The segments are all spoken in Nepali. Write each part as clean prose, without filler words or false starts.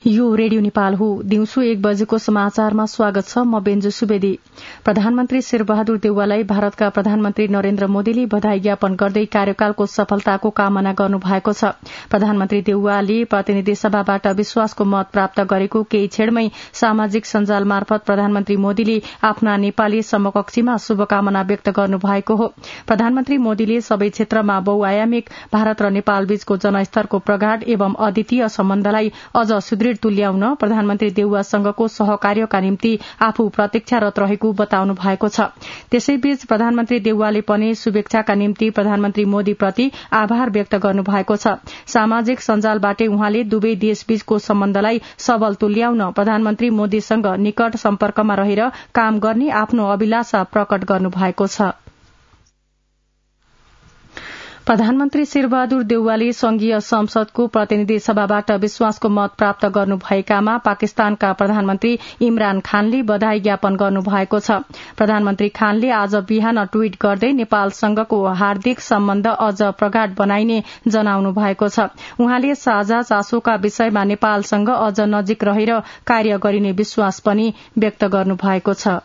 यो रेडियो नेपाल हो। दिउँसो 1 बजेको समाचारमा स्वागत छ। म बेन्जु सुवेदी। प्रधानमन्त्री शेरबहादुर देउवालाई भारतका प्रधानमन्त्री नरेन्द्र मोदीले बधाई ज्ञापन गर्दै कार्यकालको सफलताको कामना गर्नु भएको छ। प्रधानमन्त्री देउवाले प्रतिनिधि सभाबाट विश्वासको मत प्राप्त गरेको केही क्षणमै सामाजिक सञ्जाल मार्फत प्रधानमन्त्री मोदीले आफ्ना नेपाली समकक्षीमा शुभकामना व्यक्त गर्नु भएको हो। प्रधानमन्त्री मोदीले सबै क्षेत्रमा बहुआयामिक भारत र नेपाल बीचको जनस्तरको प्रगाढ एवं अद्वितीय सम्बन्धलाई अझ सुदृढ़ तुल्याउन प्रधानमन्त्री देउवासँगको सहकार्यका निम्ति आफू प्रतीक्षारत रहेको बताउनु भएको छ। त्यसैबीच प्रधानमन्त्री देउवाले पनि शुभेच्छाका निम्ति प्रधानमन्त्री मोदीप्रति आभार व्यक्त गर्नु भएको छ। सामाजिक सञ्जालबाटै उहाँले दुवै देशबीचको सम्बन्धलाई सबल तुल्याउन प्रधानमन्त्री मोदीसँग निकट सम्पर्कमा रहेर काम गर्ने आफ्नो अभिलाषा प्रकट गर्नु भएको छ। प्रधानमन्त्री शेरबहादुर देउवाले संघीय संसदको प्रतिनिधि सभाबाट विश्वासको मत प्राप्त गर्नु भएकामा पाकिस्तानका प्रधानमन्त्री इमरान खानले बधाई ज्ञापन गर्नु भएको छ। प्रधानमन्त्री खानले आज बिहान ट्वीट गर्दै नेपालसँगको हार्दिक सम्बन्ध अझ प्रगाढ बनाइने जनाउनु भएको छ। उहाँले साझा चासोका विषयमा नेपालसँग अझ नजिक रहेर कार्य गरिने विश्वास पनि व्यक्त गर्नु भएको छ।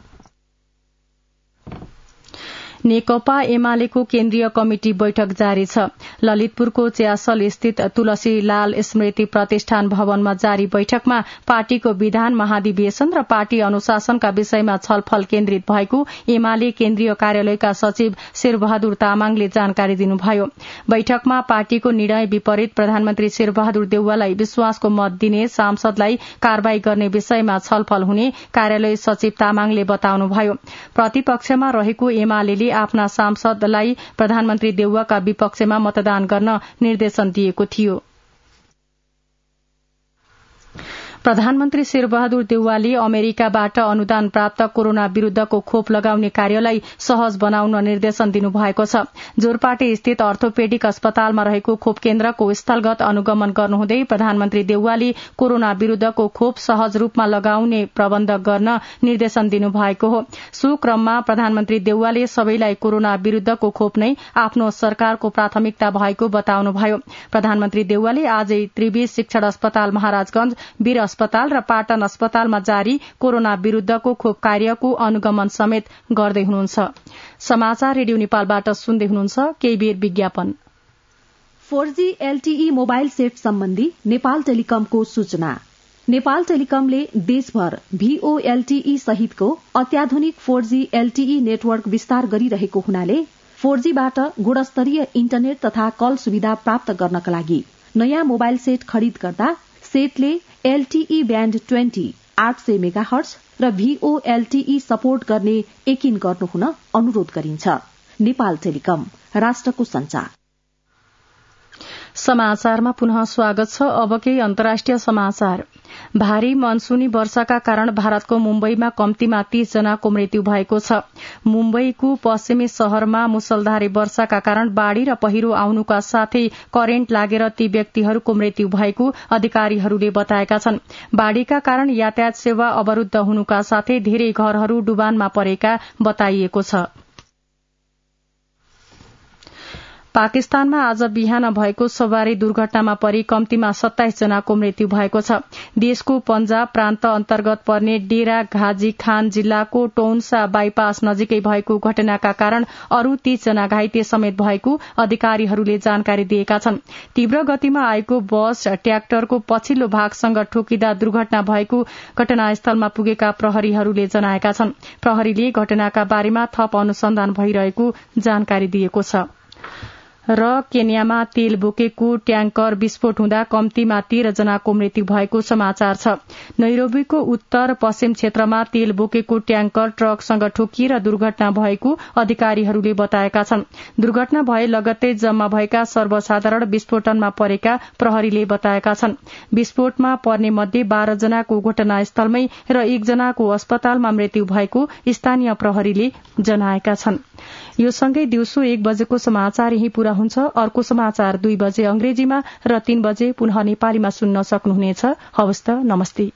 नेकपा एमालेको केन्द्रीय कमिटी बैठक जारी छ। ललितपुरको च्यासल स्थित तुलसीलाल स्मृति प्रतिष्ठान भवनमा जारी बैठकमा पार्टीको विधान महाधिवेशन र पार्टी अनुशासनका विषयमा छलफल केन्द्रित भएको एमाले केन्द्रीय कार्यालयका सचिव शेरबहादुर तामाङले जानकारी दिनुभयो। बैठकमा पार्टीको निर्णय विपरीत प्रधानमन्त्री शेरबहादुर देउवालाई विश्वासको मत दिने सांसदलाई कारवाही गर्ने विषयमा छलफल हुने कार्यालय सचिव तामाङले बताउनुभयो। प्रतिपक्षमा रहेको एमाले आफ्ना सांसदलाई प्रधानमन्त्री देउवाका विपक्षमा मतदान गर्न निर्देशन दिएको थियो। प्रधानमन्त्री शेरबहादुर देउवाले अमेरिकाबाट अनुदान प्राप्त कोरोना विरूद्धको खोप लगाउने कार्यलाई सहज बनाउन निर्देशन दिनुभएको छ। जोरपाटे स्थित अर्थोपेडिक अस्पतालमा रहेको खोप केन्द्रको स्थलगत अनुगमन गर्नुहुँदै प्रधानमन्त्री देउवाले कोरोना विरूद्धको खोप सहज रूपमा लगाउने प्रबन्ध गर्न निर्देशन दिनुभएको हो। सो क्रममा प्रधानमन्त्री देउवाले सबैलाई कोरोना विरूद्धको खोप नै आफ्नो सरकारको प्राथमिकता भएको बताउनुभयो। प्रधानमन्त्री देउवाले आजै त्रिवी शिक्षण अस्पताल महाराजगंज वीर अस्पताल र पाटन अस्पतालमा जारी कोरोना विरूद्धको खोप कार्यको अनुगमन समेत गर्दै हुनुहुन्छ। समाचार रेडियो नेपालबाट सुन्दै हुनुहुन्छ। केही बेर विज्ञापन। 4G LTE मोबाइल सेट सम्बन्धी नेपाल टेलिकमको सूचना। नेपाल टेलिकमले देशभर VoLTE सहितको अत्याधुनिक 4G LTE नेटवर्क विस्तार गरिरहेको हुनाले 4Gबाट गुणस्तरीय इन्टरनेट तथा कल सुविधा प्राप्त गर्नका लागि नयाँ मोबाइल सेट खरिद गर्दा सेटले LTE ब्याण्ड 20 800 मेगाहर्ज र VoLTE सपोर्ट गर्ने यकिन गर्नुहुन अनुरोध गरिन्छ। नेपाल टेलिकम, राष्ट्रको संचार। समाचारमा पुनः स्वागत छ। अब केही अन्तर्राष्ट्रिय समाचार। भारी मनसूनी वर्षाका कारण भारतको मुम्बईमा कम्तीमा 30 जनाको मृत्यु भएको छ। मुम्बईको पश्चिमी शहरमा मुसलधारे वर्षाका कारण बाढ़ी र पहिरो आउनुका साथै करेन्ट लागेर ती व्यक्तिहरूको मृत्यु भएको अधिकारीहरूले बताएका छन्। बाढ़ीका कारण यातायात सेवा अवरूद्ध हुनुका साथै धेरै घरहरू डुबानमा परेका बताइएको छ। पाकिस्तानमा आज बिहान भएको सवारी दुर्घटनामा परि कम्तीमा 27 जनाको मृत्यु भएको छ। देशको पंजाब प्रान्त अन्तर्गत पर्ने डेरा घाजी खान जिल्लाको टौन्सा बाइपास नजिकै भएको घटनाका कारण अरू 30 जना घाइते समेत भएको अधिकारीहरूले जानकारी दिएका छन्। तीव्र गतिमा आएको बस ट्र्याक्टरको पछिल्लो भागसँग ठोकिँदा दुर्घटना भएको घटनास्थलमा पुगेका प्रहरीहरूले जनाएका छन्। प्रहरीले घटनाका बारेमा थप अनुसन्धान भइरहेको जानकारी दिएको छ। र केन्यामा तेल बोकेको ट्याङ्कर विस्फोट हुँदा कम्तीमा 13 जनाको मृत्यु भएको समाचार छ। नैरोबीको उत्तर पश्चिम क्षेत्रमा तेल बोकेको ट्याङ्कर ट्रकसँग ठोकिएर दुर्घटना भएको अधिकारीहरूले बताएका छन्। दुर्घटना भए लगत्तै जम्मा भएका सर्वसाधारण विस्फोटनमा परेका प्रहरीले बताएका छन्। विस्फोटमा पर्ने मध्ये 12 जनाको घटनास्थलमै र 1 जनाको अस्पतालमा मृत्यु भएको स्थानीय प्रहरीले जनाएका छन्। यो सँगै दिउँसो 1 बजेको समाचार यही पूरा हुन्छ। अर्को समाचार 2 बजे अंग्रेजीमा र 3 बजे पुनः नेपालीमा सुन्न सक्नुहुनेछ। हवस् त, नमस्ते।